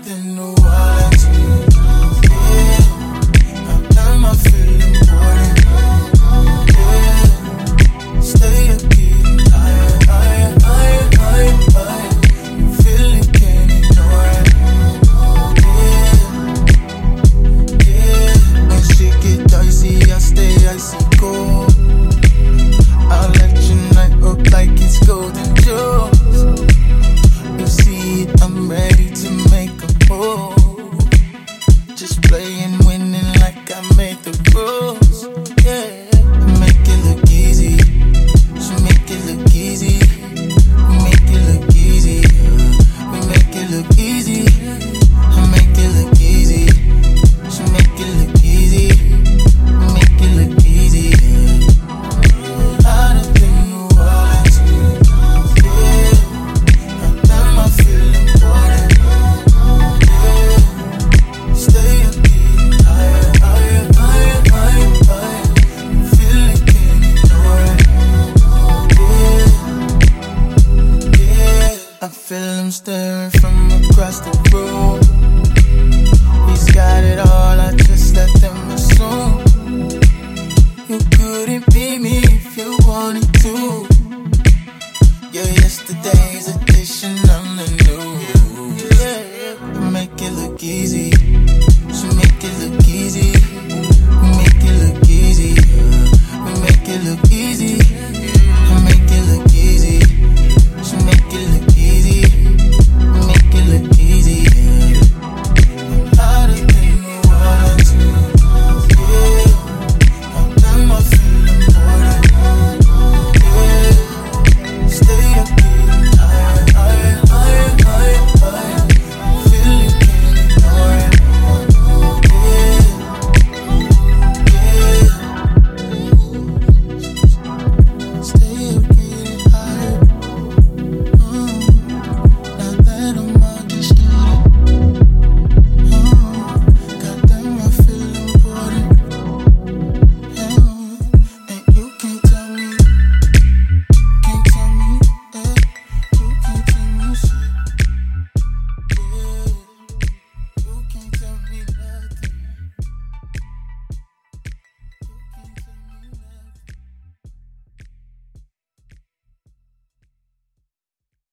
nothing to watch. Yeah, I'm I feel important. Yeah, stay up getting higher, higher, higher, higher, higher. You feel it, can't ignore it. Yeah, yeah. When shit get dicey, I stay icy cold. I'll light your night up like it's golden jewels. You see it, I'm ready to make a move. Just playing, winning like I made the rules. Yeah, I make it look easy. So make it look easy. We make it look easy. We make it look easy. I make it look easy. So make it look easy. We make it look easy. I don't think no words. Yeah, I feel important. Yeah, stay up getting higher, higher, higher, higher, higher. You feel it, can't ignore it. Yeah, yeah. I feel him staring from across the room. He's got it all, I just let them assume. You couldn't be me if you wanted to. Yeah, yesterday